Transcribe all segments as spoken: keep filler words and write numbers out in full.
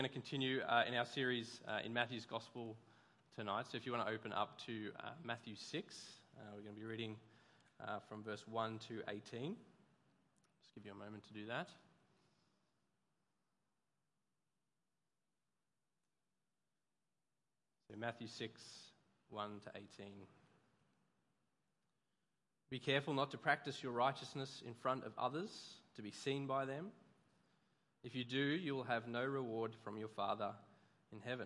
We're going to continue uh, in our series uh, in Matthew's Gospel tonight. So if you want to open up to uh, Matthew six, uh, we're going to be reading uh, from verse one to eighteen. Just give you a moment to do that. So Matthew six, one to eighteen. Be careful not to practice your righteousness in front of others, to be seen by them. If you do, you will have no reward from your Father in heaven.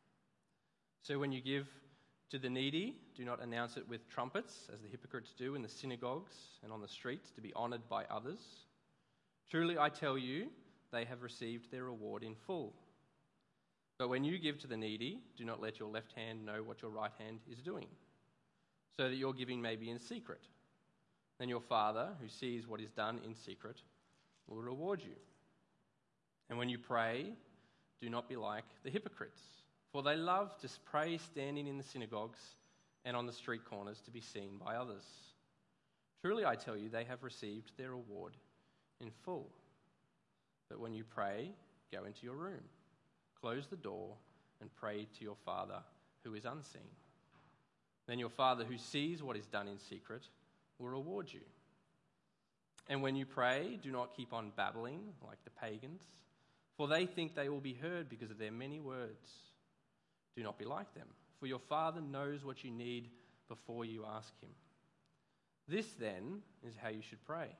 So when you give to the needy, do not announce it with trumpets, as the hypocrites do in the synagogues and on the streets, to be honoured by others. Truly, I tell you, they have received their reward in full. But when you give to the needy, do not let your left hand know what your right hand is doing, so that your giving may be in secret. Then your Father, who sees what is done in secret, will reward you. And when you pray, do not be like the hypocrites, for they love to pray standing in the synagogues and on the street corners to be seen by others. Truly, I tell you, they have received their reward in full. But when you pray, go into your room, close the door, and pray to your Father who is unseen. Then your Father who sees what is done in secret will reward you. And when you pray, do not keep on babbling like the pagans, for they think they will be heard because of their many words. Do not be like them, for your Father knows what you need before you ask him. This, then, is how you should pray.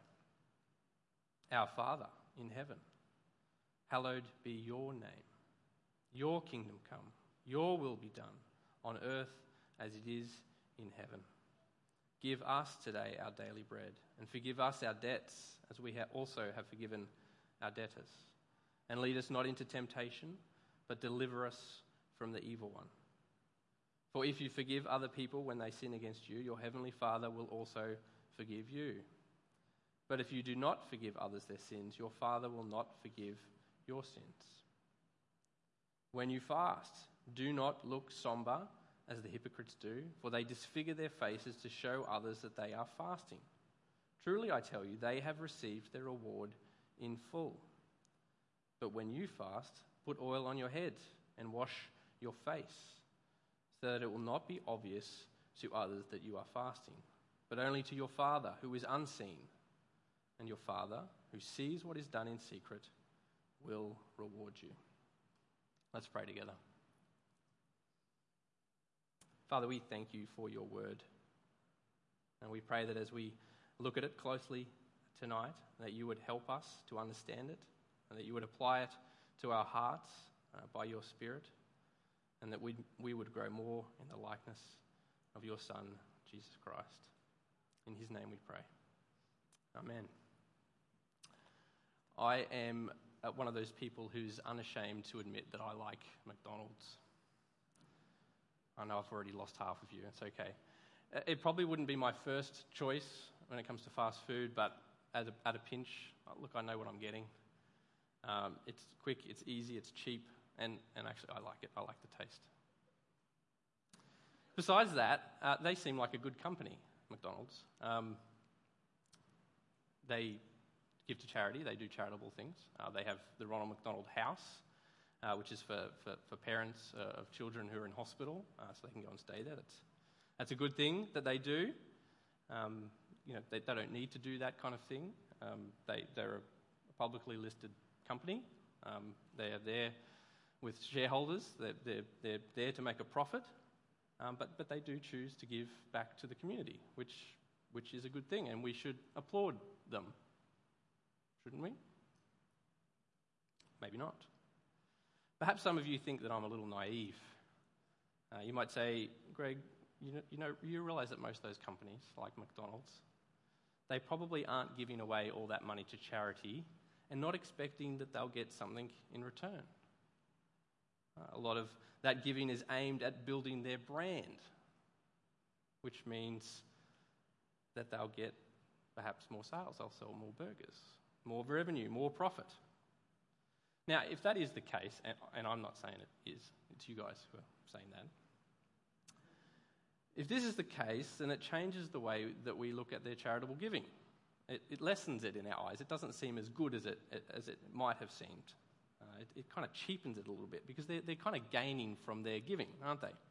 Our Father in heaven, hallowed be your name. Your kingdom come, your will be done, on earth as it is in heaven. Give us today our daily bread, and forgive us our debts, as we also have forgiven our debtors. And lead us not into temptation, but deliver us from the evil one. For if you forgive other people when they sin against you, your heavenly Father will also forgive you. But if you do not forgive others their sins, your Father will not forgive your sins. When you fast, do not look somber as the hypocrites do, for they disfigure their faces to show others that they are fasting. Truly, I tell you, they have received their reward in full. But when you fast, put oil on your head and wash your face, so that it will not be obvious to others that you are fasting, but only to your Father who is unseen. And your Father, who sees what is done in secret, will reward you. Let's pray together. Father, we thank you for your word. And we pray that as we look at it closely tonight, that you would help us to understand it, and that you would apply it to our hearts uh, by your Spirit, and that we we would grow more in the likeness of your Son, Jesus Christ. In his name we pray. Amen. I am uh, one of those people who's unashamed to admit that I like McDonald's. I know I've already lost half of you. It's okay. It probably wouldn't be my first choice when it comes to fast food, but at a, at a pinch, look, I know what I'm getting. Um, it's quick, it's easy, it's cheap, and, and actually I like it. I like the taste. Besides that, uh, they seem like a good company, McDonald's. Um, they give to charity. They do charitable things. Uh, they have the Ronald McDonald House, uh, which is for, for, for parents uh, of children who are in hospital, uh, so they can go and stay there. That's, that's a good thing that they do. Um, you know, they, they don't need to do that kind of thing. Um, they, they're a publicly listed company. Um, they are there with shareholders. They're, they're, they're there to make a profit, um, but, but they do choose to give back to the community, which, which is a good thing, and we should applaud them. Shouldn't we? Maybe not. Perhaps some of you think that I'm a little naive. Uh, you might say, Greg, you know, you know, you realise that most of those companies, like McDonald's, they probably aren't giving away all that money to charity and not expecting that they'll get something in return. Uh, a lot of that giving is aimed at building their brand, which means that they'll get perhaps more sales. They'll sell more burgers, more revenue, more profit. Now, if that is the case, and, and I'm not saying it is, it's you guys who are saying that. If this is the case, then it changes the way that we look at their charitable giving. It, it lessens it in our eyes. It doesn't seem as good as it as it might have seemed. Uh, it, it kind of cheapens it a little bit because they're, they're kind of gaining from their giving, aren't they?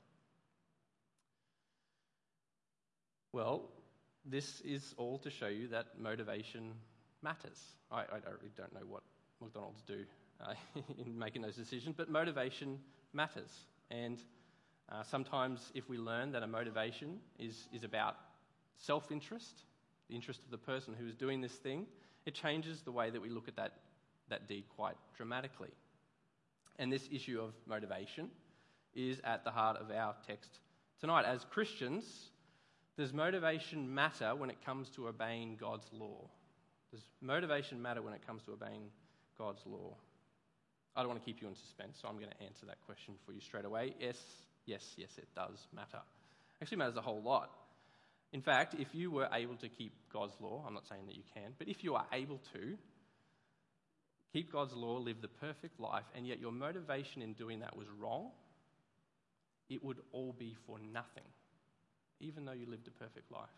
Well, this is all to show you that motivation matters. I, I really don't know what McDonald's do uh, in making those decisions, but motivation matters. And uh, sometimes if we learn that a motivation is, is about self-interest, the interest of the person who is doing this thing, it changes the way that we look at that, that deed quite dramatically. And this issue of motivation is at the heart of our text tonight. As Christians, does motivation matter when it comes to obeying God's law? Does motivation matter when it comes to obeying God's law? I don't want to keep you in suspense, so I'm going to answer that question for you straight away. Yes, yes, yes, it does matter. Actually matters a whole lot. In fact, if you were able to keep God's law, I'm not saying that you can, but if you are able to keep God's law, live the perfect life, and yet your motivation in doing that was wrong, it would all be for nothing, even though you lived a perfect life.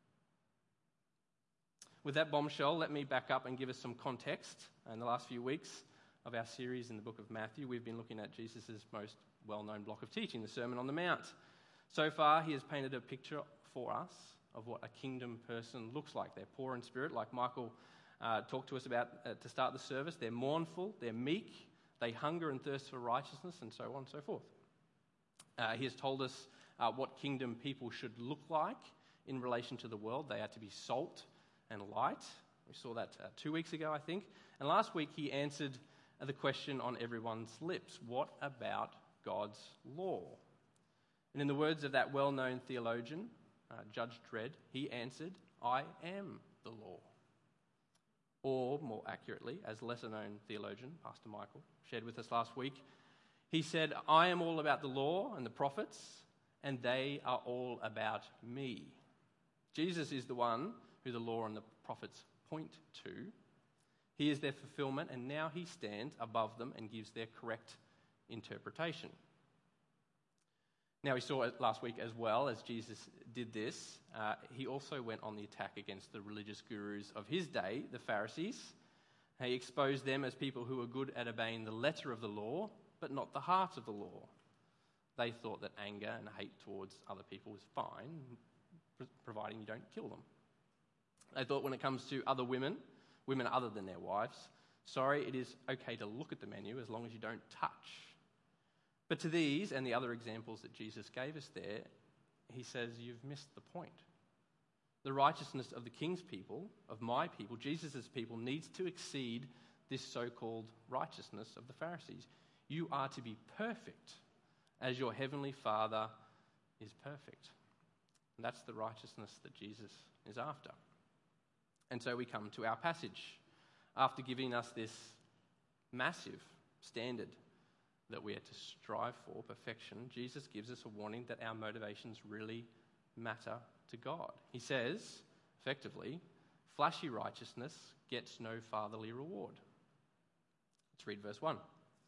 With that bombshell, let me back up and give us some context. In the last few weeks of our series in the book of Matthew, we've been looking at Jesus' most well-known block of teaching, the Sermon on the Mount. So far, he has painted a picture for us of what a kingdom person looks like. They're poor in spirit, like Michael uh, talked to us about uh, to start the service. They're mournful, they're meek, they hunger and thirst for righteousness, and so on and so forth. Uh, he has told us uh, what kingdom people should look like in relation to the world. They are to be salt and light. We saw that uh, two weeks ago, I think. And last week he answered uh, the question on everyone's lips: what about God's law? And in the words of that well-known theologian, uh, Judge Dredd, he answered, I am the law. Or, more accurately, as lesser-known theologian, Pastor Michael, shared with us last week, he said, I am all about the law and the prophets, and they are all about me. Jesus is the one who the law and the prophets point to. He is their fulfillment, and now he stands above them and gives their correct interpretation. Now, we saw it last week as well, as Jesus did this. Uh, he also went on the attack against the religious gurus of his day, the Pharisees. He exposed them as people who were good at obeying the letter of the law, but not the heart of the law. They thought that anger and hate towards other people was fine, providing you don't kill them. They thought when it comes to other women, women other than their wives, sorry, it is okay to look at the menu as long as you don't touch. But to these and the other examples that Jesus gave us there, he says, you've missed the point. The righteousness of the king's people, of my people, Jesus' people, needs to exceed this so-called righteousness of the Pharisees. You are to be perfect as your heavenly Father is perfect. And that's the righteousness that Jesus is after. And so we come to our passage. After giving us this massive standard that we are to strive for, perfection, Jesus gives us a warning that our motivations really matter to God. He says, effectively, flashy righteousness gets no fatherly reward. Let's read verse one.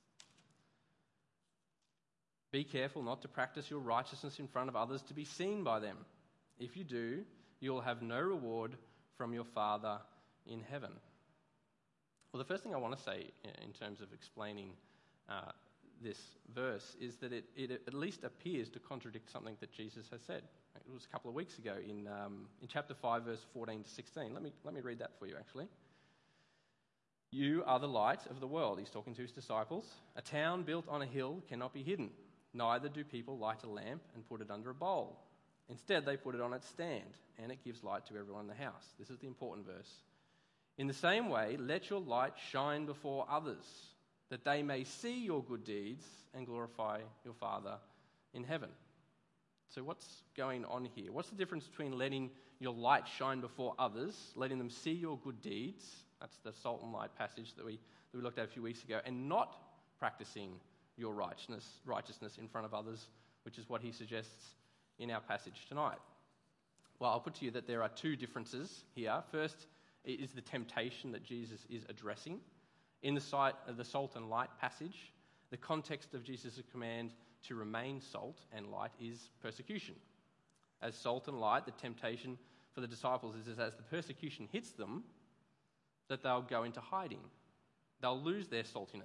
Be careful not to practice your righteousness in front of others to be seen by them. If you do, you will have no reward from your Father in heaven. Well, the first thing I want to say in terms of explaining uh, this verse is that it, it at least appears to contradict something that Jesus has said. It was a couple of weeks ago in um, in chapter five, verse fourteen to sixteen. Let me let me read that for you, actually. You are the light of the world. He's talking to his disciples. A town built on a hill cannot be hidden. Neither do people light a lamp and put it under a bowl. Instead, they put it on its stand, and it gives light to everyone in the house. This is the important verse. In the same way, let your light shine before others, that they may see your good deeds and glorify your Father in heaven. So what's going on here? What's the difference between letting your light shine before others, letting them see your good deeds, that's the salt and light passage that we, that we looked at a few weeks ago, and not practicing your righteousness, righteousness in front of others, which is what he suggests in our passage tonight? Well, I'll put to you that there are two differences here. First is the temptation that Jesus is addressing. In the, sight of the salt and light passage, the context of Jesus' command to remain salt and light is persecution. As salt and light, the temptation for the disciples is, is as the persecution hits them, that they'll go into hiding. They'll lose their saltiness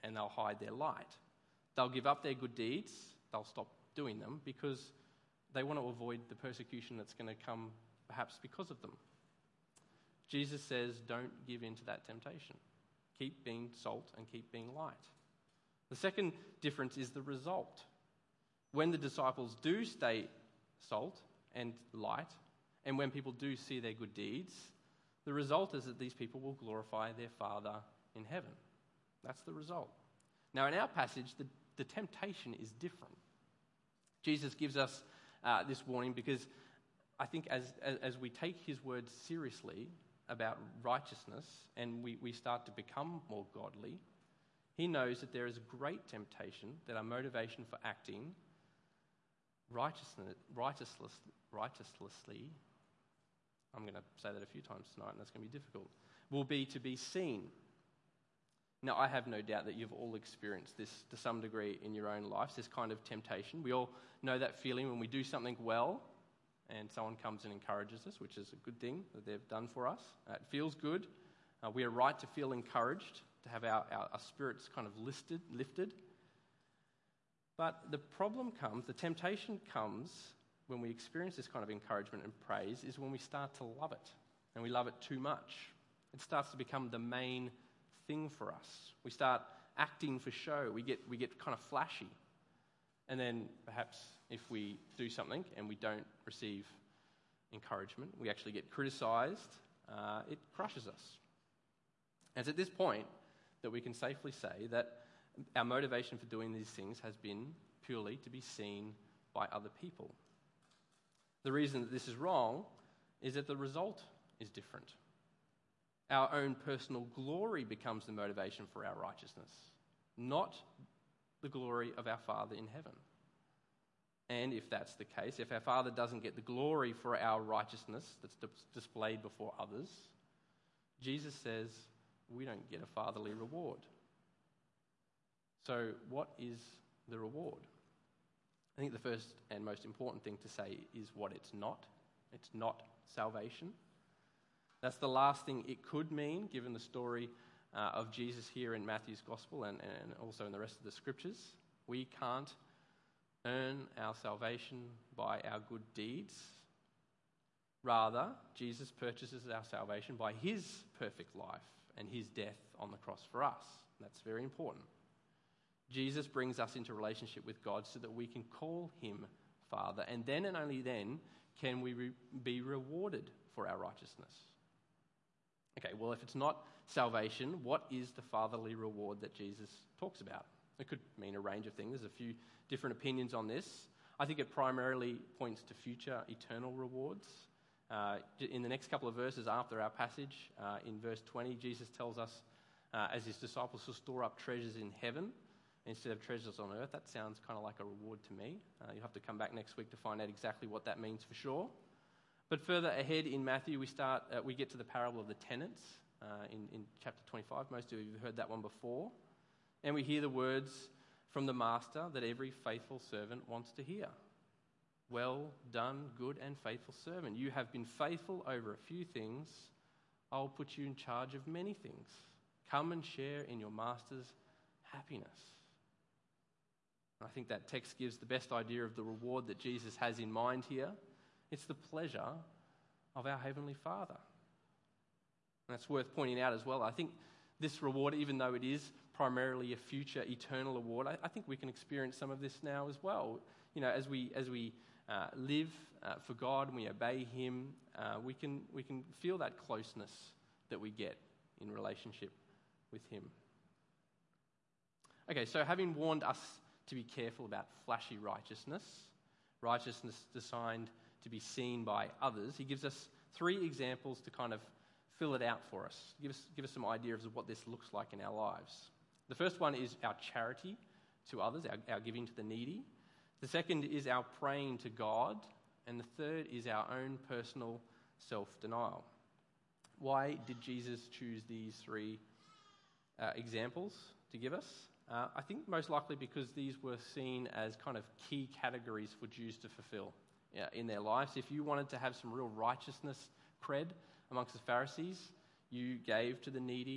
and they'll hide their light. They'll give up their good deeds, they'll stop doing them because they want to avoid the persecution that's going to come perhaps because of them. Jesus says, don't give in to that temptation. Keep being salt and keep being light. The second difference is the result. When the disciples do stay salt and light, and when people do see their good deeds, the result is that these people will glorify their Father in heaven. That's the result. Now, in our passage, the, the temptation is different. Jesus gives us uh, this warning because I think as, as, as we take his words seriously about righteousness and we, we start to become more godly, he knows that there is great temptation, that our motivation for acting righteousness, righteousness, righteously, I'm going to say that a few times tonight and that's going to be difficult, will be to be seen. Now, I have no doubt that you've all experienced this to some degree in your own lives, this kind of temptation. We all know that feeling when we do something well and someone comes and encourages us, which is a good thing that they've done for us. Uh, it feels good. Uh, we are right to feel encouraged, to have our, our, our spirits kind of listed, lifted. But the problem comes, the temptation comes when we experience this kind of encouragement and praise is when we start to love it, and we love it too much. It starts to become the main thing for us. We start acting for show. We get we get kind of flashy. And then perhaps if we do something and we don't receive encouragement, we actually get criticised, uh, it crushes us. And it's at this point that we can safely say that our motivation for doing these things has been purely to be seen by other people. The reason that this is wrong is that the result is different. Our own personal glory becomes the motivation for our righteousness, not the glory of our Father in heaven. And if that's the case, if our Father doesn't get the glory for our righteousness that's dis- displayed before others, Jesus says we don't get a fatherly reward. So what is the reward? I think the first and most important thing to say is what it's not. It's not salvation. That's the last thing it could mean, given the story uh, of Jesus here in Matthew's Gospel and, and also in the rest of the Scriptures. We can't earn our salvation by our good deeds. Rather, Jesus purchases our salvation by his perfect life and his death on the cross for us. That's very important. Jesus brings us into relationship with God so that we can call him Father, and then and only then can we re- be rewarded for our righteousness. Okay, well, if it's not salvation, what is the fatherly reward that Jesus talks about? It could mean a range of things. There's a few different opinions on this. I think it primarily points to future eternal rewards. Uh, in the next couple of verses after our passage, uh, in verse twenty, Jesus tells us, uh, as his disciples will store up treasures in heaven instead of treasures on earth. That sounds kind of like a reward to me. Uh, you'll have to come back next week to find out exactly what that means for sure. But further ahead in Matthew, we start. Uh, we get to the parable of the tenants uh, in, in chapter twenty-five. Most of you have heard that one before. And we hear the words from the master that every faithful servant wants to hear. Well done, good and faithful servant. You have been faithful over a few things. I'll put you in charge of many things. Come and share in your master's happiness. I think that text gives the best idea of the reward that Jesus has in mind here. It's the pleasure of our Heavenly Father. And that's worth pointing out as well. I think this reward, even though it is primarily a future eternal award, I, I think we can experience some of this now as well. You know, as we as we uh, live uh, for God and we obey him, uh, we can we can feel that closeness that we get in relationship with him. Okay, so having warned us to be careful about flashy righteousness, righteousness designed to be seen by others, he gives us three examples to kind of fill it out for us, give us, give us some ideas of what this looks like in our lives. The first one is our charity to others, our, our giving to the needy. The second is our praying to God. And the third is our own personal self-denial. Why did Jesus choose these three uh, examples to give us? Uh, I think most likely because these were seen as kind of key categories for Jews to fulfill uh, in their lives. If you wanted to have some real righteousness cred amongst the Pharisees, you gave to the needy,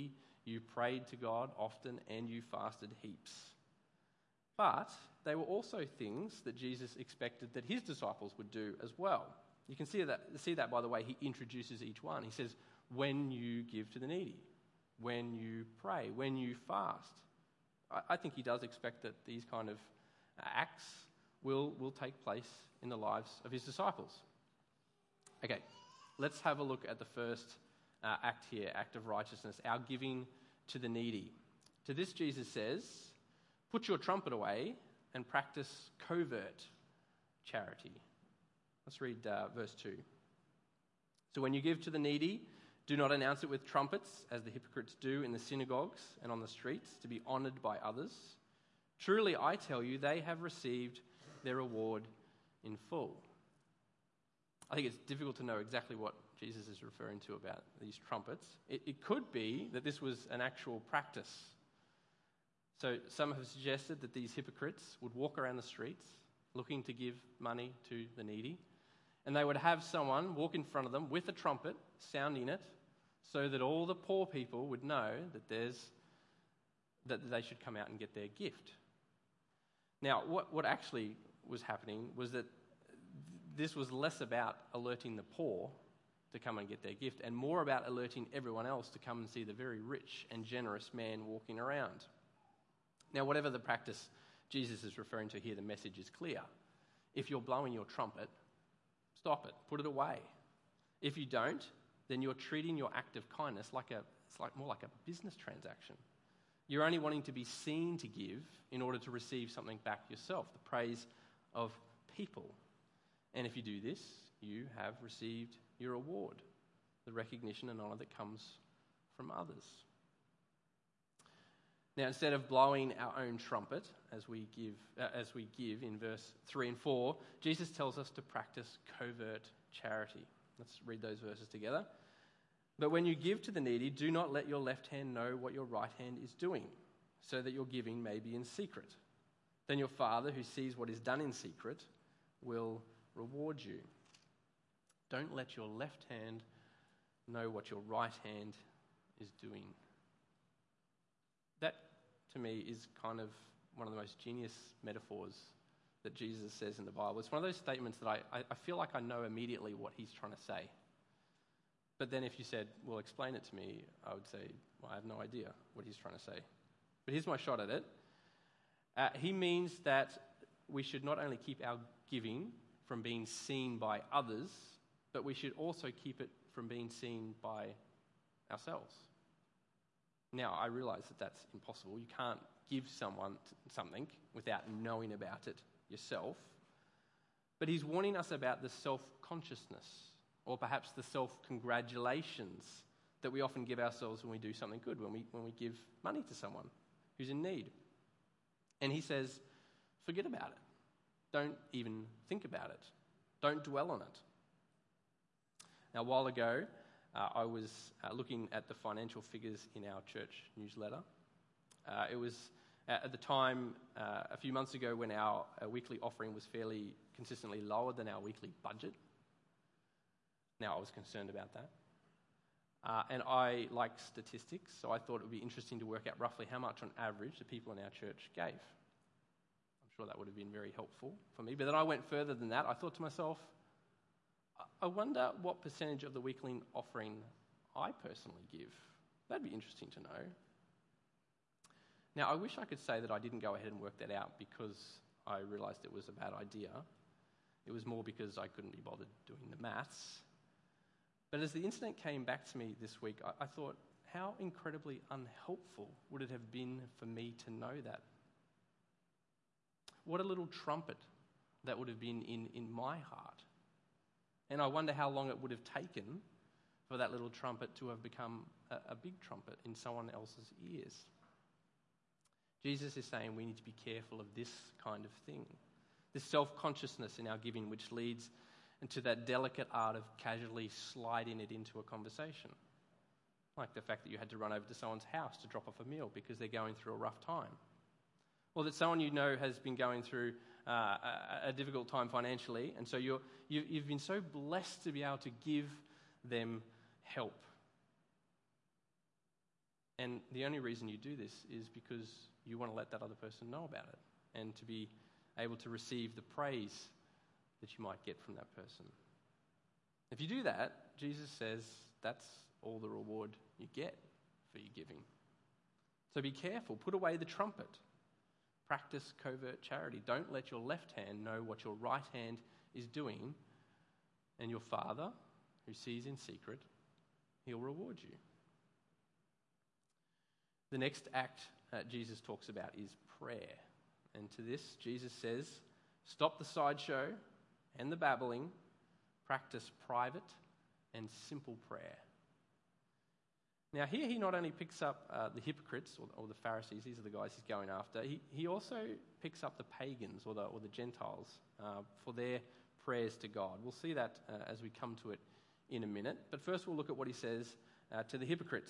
You prayed to God often and you fasted heaps. But they were also things that Jesus expected that his disciples would do as well. You can see that, see that by the way he introduces each one. He says, when you give to the needy, when you pray, when you fast. I, I think he does expect that these kind of acts will, will take place in the lives of his disciples. Okay, let's have a look at the first uh, act here, act of righteousness, our giving to the needy. To this Jesus says, put your trumpet away and practice covert charity. Let's read uh, verse two. So when you give to the needy, do not announce it with trumpets, as the hypocrites do in the synagogues and on the streets, to be honoured by others. Truly, I tell you, they have received their reward in full. I think it's difficult to know exactly what Jesus is referring to about these trumpets. It, it could be that this was an actual practice. So some have suggested that these hypocrites would walk around the streets looking to give money to the needy, and they would have someone walk in front of them with a trumpet, sounding it, so that all the poor people would know that there's that they should come out and get their gift. Now, what, what actually was happening was that this was less about alerting the poor to come and get their gift and more about alerting everyone else to come and see the very rich and generous man walking around. Now, whatever the practice Jesus is referring to here, the message is clear. If you're blowing your trumpet, stop it, put it away. If you don't, then you're treating your act of kindness like a, it's like more like a business transaction. You're only wanting to be seen to give in order to receive something back yourself, the praise of people. And if you do this, you have received your reward, the recognition and honour that comes from others. Now, instead of blowing our own trumpet as we give, uh, as we give in verse three and four, Jesus tells us to practice covert charity. Let's read those verses together. But when you give to the needy, do not let your left hand know what your right hand is doing, so that your giving may be in secret. Then your Father, who sees what is done in secret, will reward you. Don't let your left hand know what your right hand is doing. That, to me, is kind of one of the most genius metaphors that Jesus says in the Bible. It's one of those statements that I, I feel like I know immediately what he's trying to say. But then if you said, well, explain it to me, I would say, well, I have no idea what he's trying to say. But here's my shot at it. Uh, he means that we should not only keep our giving from being seen by others, but we should also keep it from being seen by ourselves. Now, I realise that that's impossible. You can't give someone something without knowing about it yourself. But he's warning us about the self-consciousness, or perhaps the self-congratulations that we often give ourselves when we do something good, when we, when we give money to someone who's in need. And he says, forget about it. Don't even think about it. Don't dwell on it. Now, a while ago, uh, I was uh, looking at the financial figures in our church newsletter. Uh, it was uh, at the time, uh, a few months ago, when our, our weekly offering was fairly consistently lower than our weekly budget. Now, I was concerned about that. Uh, and I like statistics, so I thought it would be interesting to work out roughly how much on average the people in our church gave. I'm sure that would have been very helpful for me. But then I went further than that. I thought to myself, I wonder what percentage of the weekly offering I personally give. That'd be interesting to know. Now, I wish I could say that I didn't go ahead and work that out because I realised it was a bad idea. It was more because I couldn't be bothered doing the maths. But as the incident came back to me this week, I, I thought, how incredibly unhelpful would it have been for me to know that? What a little trumpet that would have been in, in my heart. And I wonder how long it would have taken for that little trumpet to have become a, a big trumpet in someone else's ears. Jesus is saying we need to be careful of this kind of thing. This self-consciousness in our giving, which leads into that delicate art of casually sliding it into a conversation. Like the fact that you had to run over to someone's house to drop off a meal because they're going through a rough time. Or that someone you know has been going through uh, a, a difficult time financially, and so you're, you, you've been so blessed to be able to give them help. And the only reason you do this is because you want to let that other person know about it and to be able to receive the praise that you might get from that person. If you do that, Jesus says that's all the reward you get for your giving. So be careful. Put away the trumpet. Practice covert charity. Don't let your left hand know what your right hand is doing, and your Father, who sees in secret, he'll reward you. The next act uh, Jesus talks about is prayer. And to this, Jesus says, stop the sideshow and the babbling. Practice private and simple prayer. Now here he not only picks up uh, the hypocrites or, or the Pharisees, these are the guys he's going after, he, he also picks up the pagans or the, or the Gentiles uh, for their prayers to God. We'll see that uh, as we come to it in a minute. But first we'll look at what he says uh, to the hypocrites.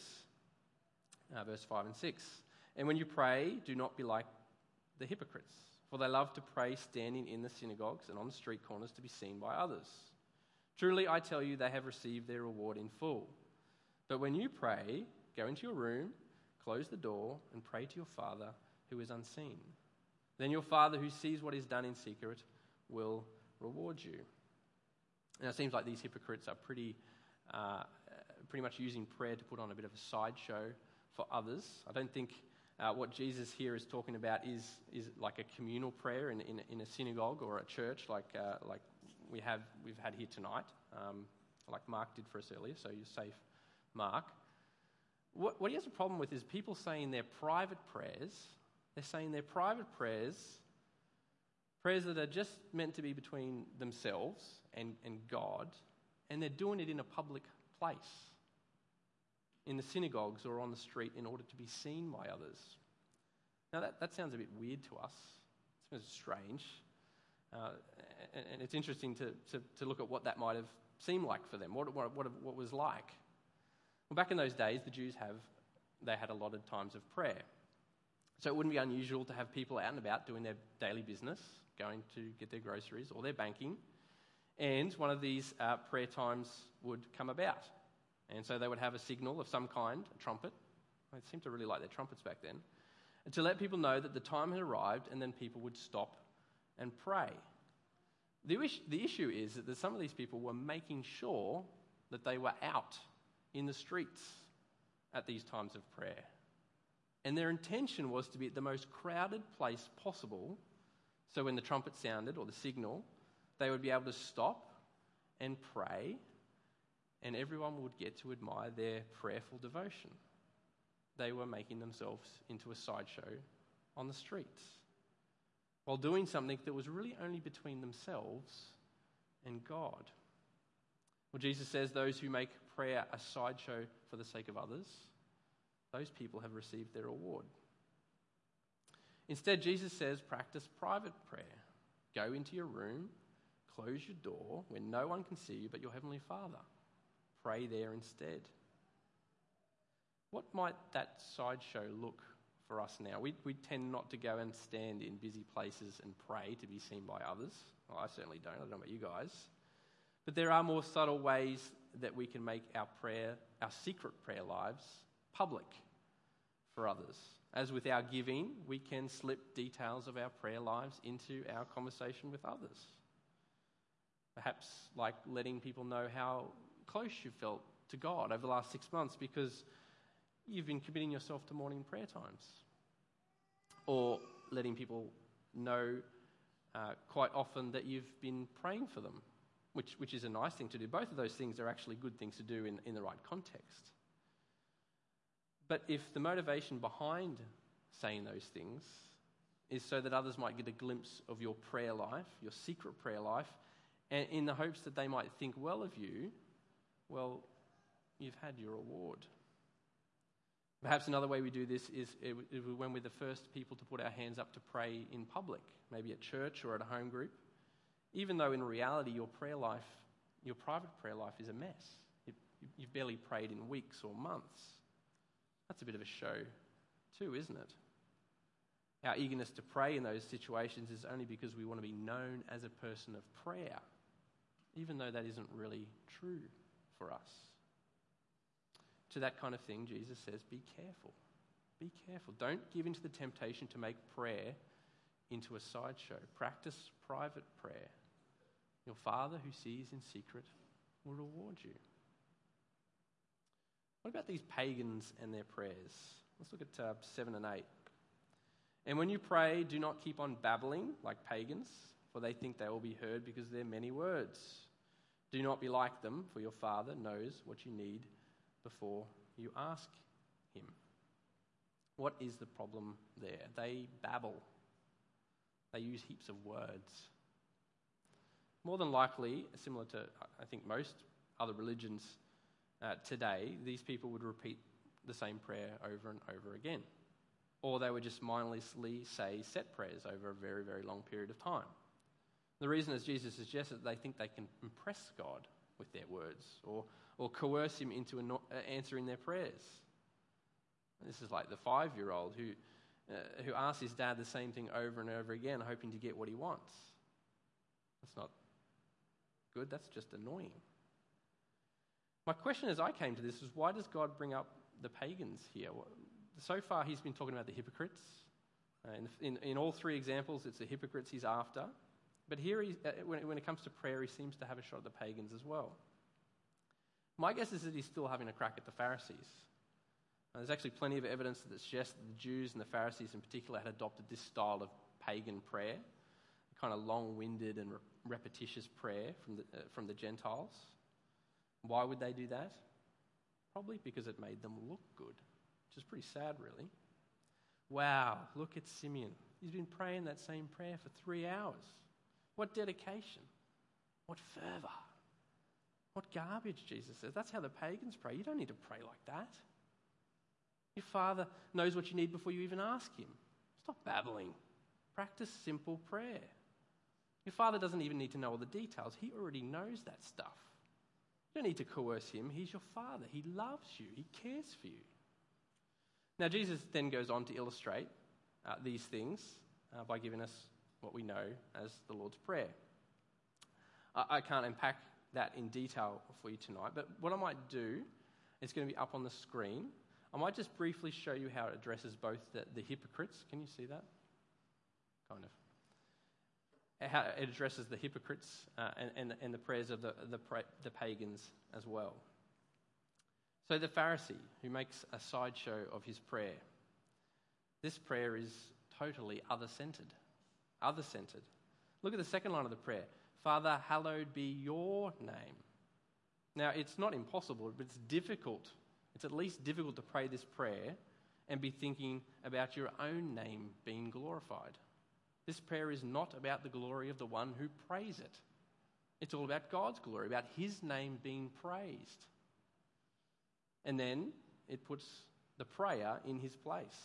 Uh, verse five and six. And when you pray, do not be like the hypocrites, for they love to pray standing in the synagogues and on the street corners to be seen by others. Truly, I tell you, they have received their reward in full. But when you pray, go into your room, close the door, and pray to your Father who is unseen. Then your Father who sees what is done in secret will reward you. Now, it seems like these hypocrites are pretty, uh, pretty much using prayer to put on a bit of a sideshow for others. I don't think uh, what Jesus here is talking about is is like a communal prayer in in, in a synagogue or a church like uh, like we have we've had here tonight, um, like Mark did for us earlier. So you're safe, Mark. What what he has a problem with is people saying their private prayers. They're saying their private prayers, prayers that are just meant to be between themselves and, and God, and they're doing it in a public place, in the synagogues or on the street in order to be seen by others. Now that, that sounds a bit weird to us. It sounds strange. Uh, and, and it's interesting to, to, to look at what that might have seemed like for them, what, what, what, what it was like. Well, back in those days, the Jews have, they had allotted times of prayer. So it wouldn't be unusual to have people out and about doing their daily business, going to get their groceries or their banking, and one of these uh, prayer times would come about. And so they would have a signal of some kind, a trumpet. They seemed to really like their trumpets back then, and to let people know that the time had arrived, and then people would stop and pray. The, is- the issue is that some of these people were making sure that they were out in the streets at these times of prayer. And their intention was to be at the most crowded place possible, so when the trumpet sounded, or the signal, they would be able to stop and pray, and everyone would get to admire their prayerful devotion. They were making themselves into a sideshow on the streets, while doing something that was really only between themselves and God. Well, Jesus says those who make prayer a sideshow for the sake of others, those people have received their reward. Instead, Jesus says, practice private prayer. Go into your room, close your door where no one can see you but your Heavenly Father. Pray there instead. What might that sideshow look for us now? We, we tend not to go and stand in busy places and pray to be seen by others. Well, I certainly don't. I don't know about you guys. But there are more subtle ways that we can make our prayer, our secret prayer lives, public for others. As with our giving, we can slip details of our prayer lives into our conversation with others. Perhaps like letting people know how close you felt to God over the last six months because you've been committing yourself to morning prayer times. Or letting people know uh, quite often that you've been praying for them, which, which is a nice thing to do. Both of those things are actually good things to do in, in the right context. But if the motivation behind saying those things is so that others might get a glimpse of your prayer life, your secret prayer life, and in the hopes that they might think well of you, well, you've had your reward. Perhaps another way we do this is when we're the first people to put our hands up to pray in public, maybe at church or at a home group, even though in reality your prayer life, your private prayer life is a mess. You've barely prayed in weeks or months. That's a bit of a show too, isn't it? Our eagerness to pray in those situations is only because we want to be known as a person of prayer, even though that isn't really true for us. to that kind of thing, Jesus says, be careful. Be careful. Don't give into the temptation to make prayer into a sideshow. Practice private prayer. Your Father who sees in secret will reward you. What about these pagans and their prayers? Let's look at uh, seven and eight. And when you pray, do not keep on babbling like pagans, for they think they will be heard because of their many words. Do not be like them, for your Father knows what you need before you ask him. What is the problem there? They babble. They use heaps of words. More than likely, similar to, I think, most other religions uh, today, these people would repeat the same prayer over and over again. Or they would just mindlessly say set prayers over a very, very long period of time. The reason, as Jesus suggests, that they think they can impress God with their words or, or coerce him into an, uh, answering their prayers. And this is like the five-year-old who, uh, who asks his dad the same thing over and over again, hoping to get what he wants. That's not good, that's just annoying. My question as I came to this is, why does God bring up the pagans here? So far he's been talking about the hypocrites. Uh, in, in, in all three examples, it's the hypocrites he's after. But here, he, uh, when, when it comes to prayer, he seems to have a shot at the pagans as well. My guess is that he's still having a crack at the Pharisees. Uh, there's actually plenty of evidence that suggests that the Jews and the Pharisees in particular had adopted this style of pagan prayer, a kind of long-winded and re- repetitious prayer from the, uh, from the Gentiles. Why would they do that? Probably because it made them look good, which is pretty sad, really. Wow, look at Simeon. He's been praying that same prayer for three hours. What dedication. What fervour. What garbage, Jesus says. That's how the pagans pray. You don't need to pray like that. Your Father knows what you need before you even ask him. Stop babbling. Practice simple prayer. Your Father doesn't even need to know all the details. He already knows that stuff. You don't need to coerce him. He's your Father. He loves you. He cares for you. Now, Jesus then goes on to illustrate uh, these things uh, by giving us what we know as the Lord's Prayer. I, I can't unpack that in detail for you tonight, but what I might do, it's going to be up on the screen. I might just briefly show you how it addresses both the, the hypocrites. Can you see that? Kind of. How it addresses the hypocrites uh, and, and, and the prayers of the, the, the pagans as well. So the Pharisee, who makes a sideshow of his prayer, this prayer is totally other-centered. Other-centered. Look at the second line of the prayer. Father, hallowed be your name. Now, it's not impossible, but it's difficult. It's at least difficult to pray this prayer and be thinking about your own name being glorified. This prayer is not about the glory of the one who prays it. It's all about God's glory, about his name being praised. And then it puts the prayer in his place.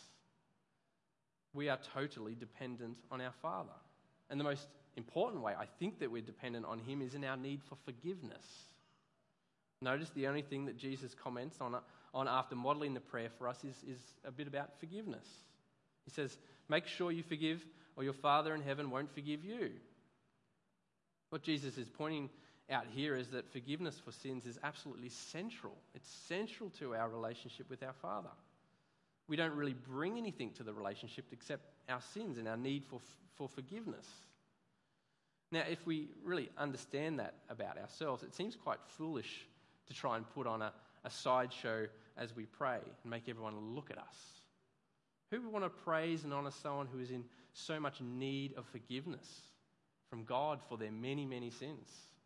We are totally dependent on our Father. And the most important way I think that we're dependent on him is in our need for forgiveness. Notice the only thing that Jesus comments on, on after modelling the prayer for us is, is a bit about forgiveness. He says, make sure you forgive or your Father in heaven won't forgive you. What Jesus is pointing out here is that forgiveness for sins is absolutely central. It's central to our relationship with our Father. We don't really bring anything to the relationship except our sins and our need for, for forgiveness. Now, if we really understand that about ourselves, it seems quite foolish to try and put on a, a sideshow as we pray and make everyone look at us. Who would want to praise and honour someone who is in so much need of forgiveness from God for their many, many sins?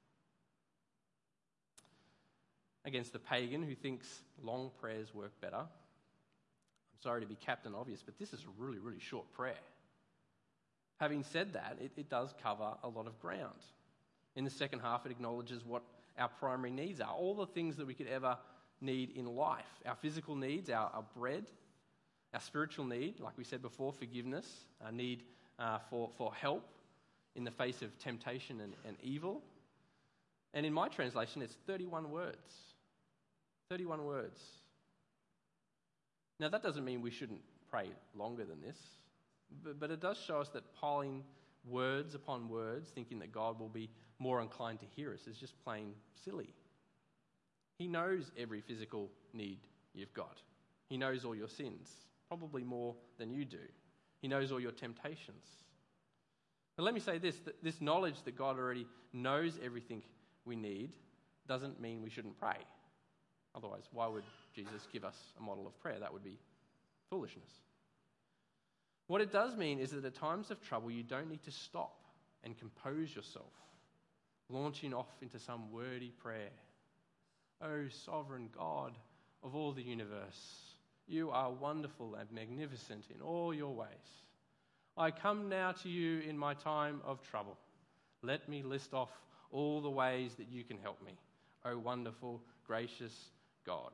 Against the pagan who thinks long prayers work better, I'm sorry to be Captain Obvious, but this is a really, really short prayer. Having said that, it, it does cover a lot of ground. In the second half, it acknowledges what our primary needs are, all the things that we could ever need in life. Our physical needs, our, our bread, our spiritual need, like we said before, forgiveness, our need uh, for, for help in the face of temptation and, and evil. And in my translation, it's thirty-one words. thirty-one words. Now, that doesn't mean we shouldn't pray longer than this, but, but it does show us that piling words upon words, thinking that God will be more inclined to hear us, is just plain silly. He knows every physical need you've got. He knows all your sins, probably more than you do. He knows all your temptations. But let me say this, that this knowledge that God already knows everything we need doesn't mean we shouldn't pray. Otherwise, why would Jesus give us a model of prayer? That would be foolishness. What it does mean is that at times of trouble, you don't need to stop and compose yourself, launching off into some wordy prayer. O sovereign God of all the universe, you are wonderful and magnificent in all your ways. I come now to you in my time of trouble. Let me list off all the ways that you can help me, O wonderful, gracious God.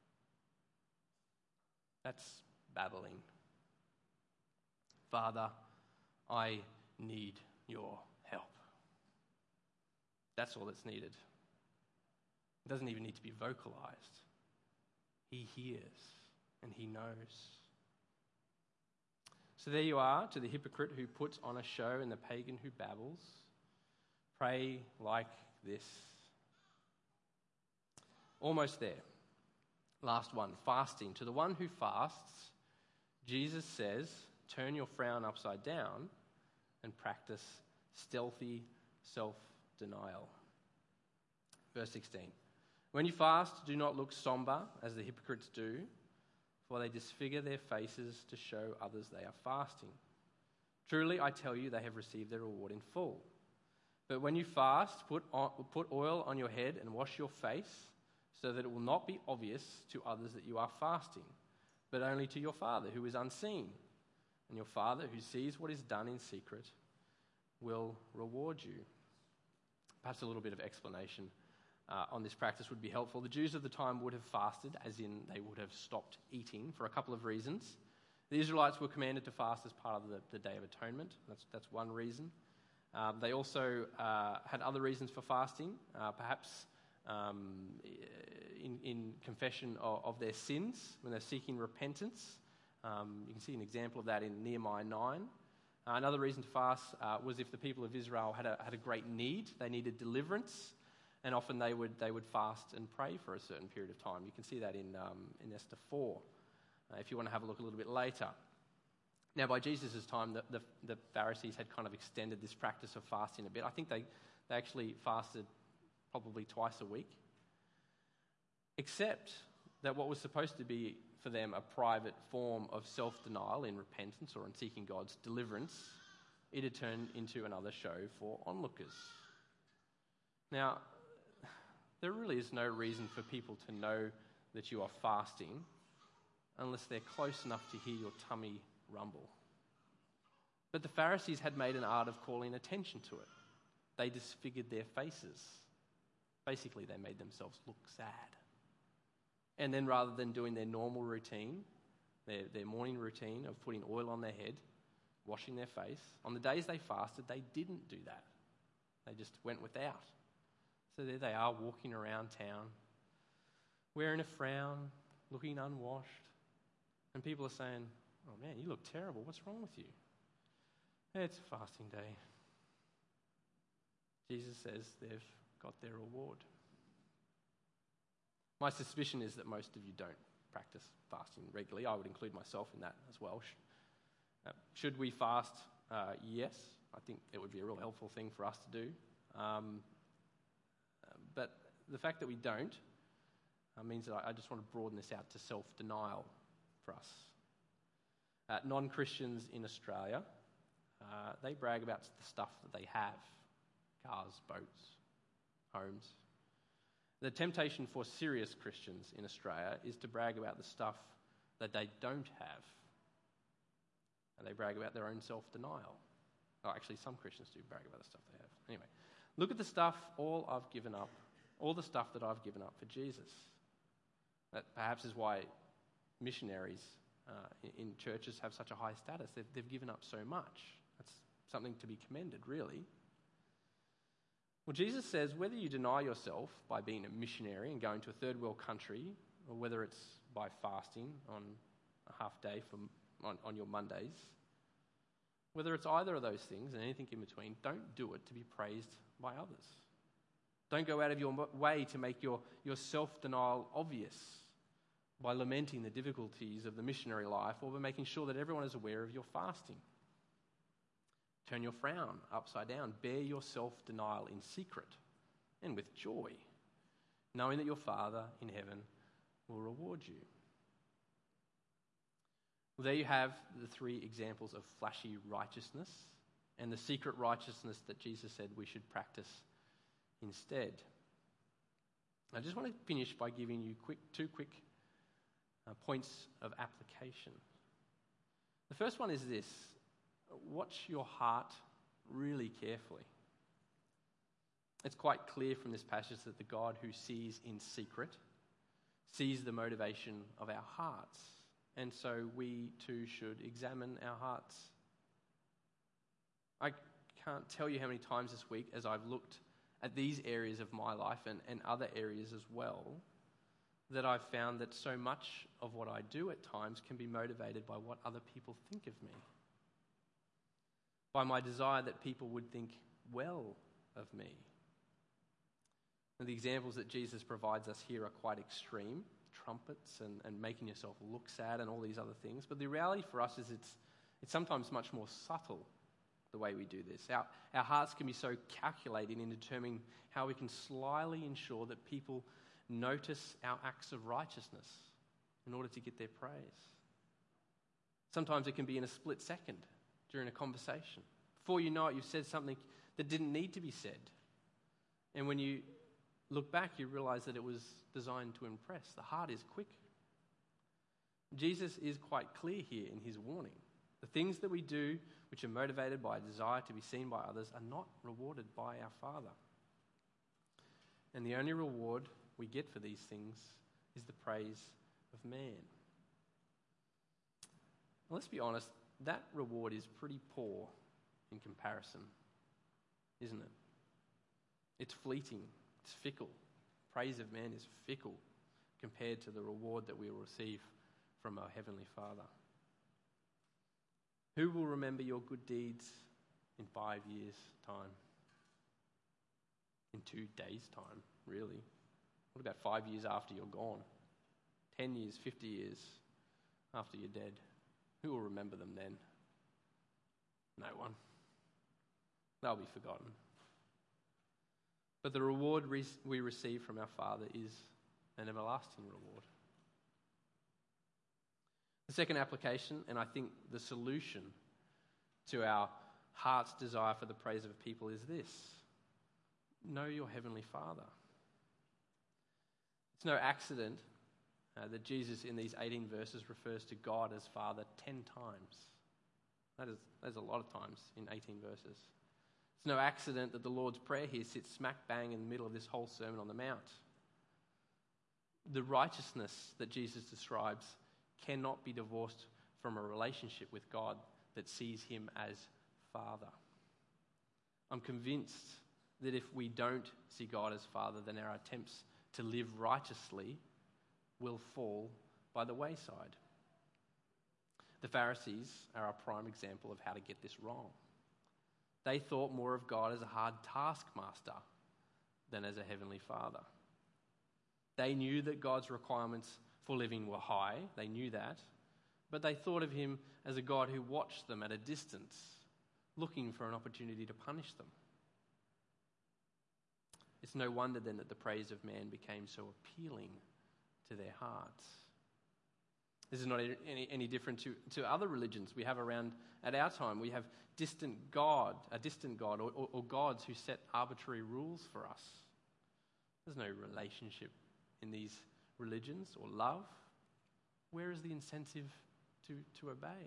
That's babbling. Father, I need your help. That's all that's needed. It doesn't even need to be vocalized. He hears and he knows. So there you are, to the hypocrite who puts on a show and the pagan who babbles. Pray like this. Almost there. Last one, fasting. To the one who fasts, Jesus says, turn your frown upside down and practice stealthy self-denial. Verse sixteen. When you fast, do not look somber as the hypocrites do, for they disfigure their faces to show others they are fasting. Truly, I tell you, they have received their reward in full. But when you fast, put, on, put oil on your head and wash your face, so that it will not be obvious to others that you are fasting, but only to your Father who is unseen. And your Father who sees what is done in secret will reward you. Perhaps a little bit of explanation uh, on this practice would be helpful. The Jews of the time would have fasted, as in they would have stopped eating for a couple of reasons. The Israelites were commanded to fast as part of the, the Day of Atonement. That's, that's one reason. Um, they also uh, had other reasons for fasting, uh, perhaps um, in, in confession of, of their sins, when they're seeking repentance. Um, you can see an example of that in Nehemiah nine. Uh, another reason to fast uh, was if the people of Israel had a, had a great need, they needed deliverance, and often they would they would fast and pray for a certain period of time. You can see that in um, in Esther four, uh, if you want to have a look a little bit later. Now, by Jesus' time, the, the, the Pharisees had kind of extended this practice of fasting a bit. I think they, they actually fasted probably twice a week, except that what was supposed to be for them a private form of self-denial in repentance or in seeking God's deliverance, it had turned into another show for onlookers. Now, there really is no reason for people to know that you are fasting unless they're close enough to hear your tummy rumble. But the Pharisees had made an art of calling attention to it. They disfigured their faces. Basically, they made themselves look sad. And then rather than doing their normal routine, their, their morning routine of putting oil on their head, washing their face, on the days they fasted, they didn't do that. They just went without. So there they are, walking around town, wearing a frown, looking unwashed. And people are saying, oh man, you look terrible. What's wrong with you? It's a fasting day. Jesus says they've got their reward. My suspicion is that most of you don't practice fasting regularly. I would include myself in that as well. Uh, should we fast? Uh, yes. I think it would be a real helpful thing for us to do. Um, but the fact that we don't uh, means that I, I just want to broaden this out to self-denial for us. Uh, non-Christians in Australia, uh, they brag about the stuff that they have. Cars, boats, homes. The temptation for serious Christians in Australia is to brag about the stuff that they don't have. And they brag about their own self-denial. Oh, actually, some Christians do brag about the stuff they have. Anyway, look at the stuff all I've given up, all the stuff that I've given up for Jesus. That perhaps is why missionaries uh, in, in churches have such a high status. They've, they've given up so much. That's something to be commended, really. Well, Jesus says whether you deny yourself by being a missionary and going to a third world country, or whether it's by fasting on a half day for, on, on your Mondays, whether it's either of those things and anything in between, don't do it to be praised by others. Don't go out of your way to make your, your self-denial obvious. by lamenting the difficulties of the missionary life, or by making sure that everyone is aware of your fasting. Turn your frown upside down. Bear your self-denial in secret and with joy, knowing that your Father in heaven will reward you. Well, there you have the three examples of flashy righteousness and the secret righteousness that Jesus said we should practice instead. I just want to finish by giving you quick, two quick uh, points of application. The first one is this: watch your heart really carefully. It's quite clear from this passage that the God who sees in secret sees the motivation of our hearts. And so we too should examine our hearts. I can't tell you how many times this week, as I've looked at these areas of my life and, and other areas as well, that I've found that so much of what I do at times can be motivated by what other people think of me, by my desire that people would think well of me. And the examples that Jesus provides us here are quite extreme, trumpets and, and making yourself look sad and all these other things. But the reality for us is it's, it's sometimes much more subtle, the way we do this. Our, our hearts can be so calculating in determining how we can slyly ensure that people notice our acts of righteousness in order to get their praise. Sometimes it can be in a split second during a conversation. Before you know it, you've said something that didn't need to be said. And when you look back, you realize that it was designed to impress. The heart is quick. Jesus is quite clear here in his warning. The things that we do which are motivated by a desire to be seen by others are not rewarded by our Father. And the only reward we get for these things is the praise of man. Well, let's be honest, that reward is pretty poor in comparison, isn't it? It's fleeting, it's fickle. Praise of man is fickle compared to the reward that we will receive from our Heavenly Father. Who will remember your good deeds in five years' time? In two days' time, really? What about five years after you're gone? Ten years, fifty years after you're dead? Who will remember them then? No one. They'll be forgotten. But the reward we receive from our Father is an everlasting reward. The second application, and I think the solution to our heart's desire for the praise of people, is this: know your Heavenly Father. It's no accident uh, that Jesus in these eighteen verses refers to God as Father ten times. That is, that's a lot of times in eighteen verses. It's no accident that the Lord's Prayer here sits smack bang in the middle of this whole Sermon on the Mount. The righteousness that Jesus describes cannot be divorced from a relationship with God that sees him as Father. I'm convinced that if we don't see God as Father, then our attempts to live righteously will fall by the wayside. The Pharisees are a prime example of how to get this wrong. They thought more of God as a hard taskmaster than as a heavenly Father. They knew that God's requirements for living were high, they knew that, but they thought of him as a God who watched them at a distance, looking for an opportunity to punish them. It's no wonder then that the praise of man became so appealing to their hearts. This is not any, any different to, to other religions we have around at our time. We have distant God, a distant God, or, or, or gods who set arbitrary rules for us. There's no relationship in these religions or love. Where is the incentive to, to obey?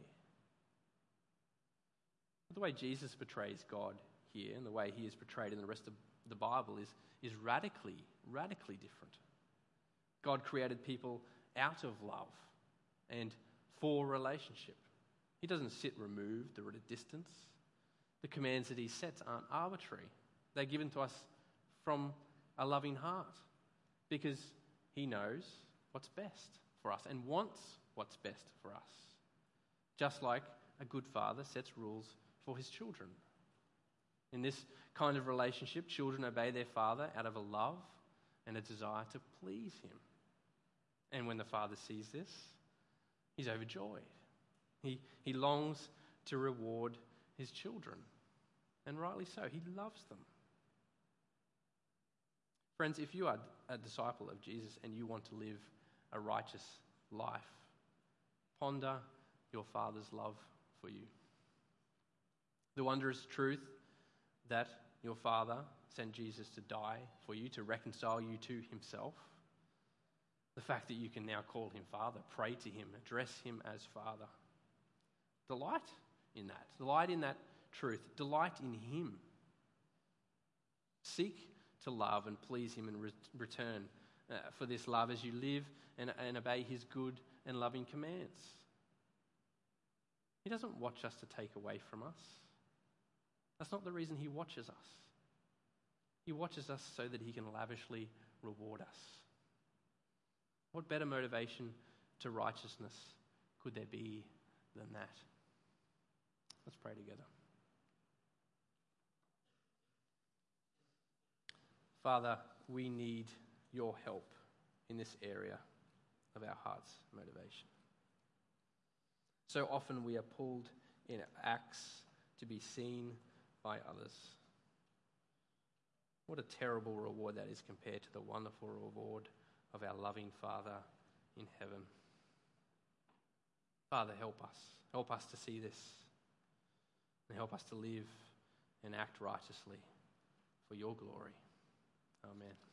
But the way Jesus portrays God here and the way he is portrayed in the rest of the Bible is, is radically, radically different. God created people out of love and for relationship. He doesn't sit removed or at a distance. The commands that he sets aren't arbitrary. They're given to us from a loving heart because he knows what's best for us and wants what's best for us. Just like a good father sets rules for his children. In this kind of relationship, children obey their father out of a love and a desire to please him. And when the Father sees this, he's overjoyed. He, he longs to reward his children, and rightly so. He loves them. Friends, if you are a disciple of Jesus and you want to live a righteous life, ponder your Father's love for you. The wondrous truth that your Father sent Jesus to die for you, to reconcile you to himself. The fact that you can now call him Father, pray to him, address him as Father. Delight in that. Delight in that truth. Delight in him. Seek to love and please him and re- return uh, for this love as you live and, and obey his good and loving commands. He doesn't watch us to take away from us. That's not the reason he watches us. He watches us so that he can lavishly reward us. What better motivation to righteousness could there be than that? Let's pray together. Father, we need your help in this area of our heart's motivation. So often we are pulled in acts to be seen by others. What a terrible reward that is compared to the wonderful reward of our loving Father in heaven. Father, help us. Help us to see this and help us to live and act righteously for your glory. Amen.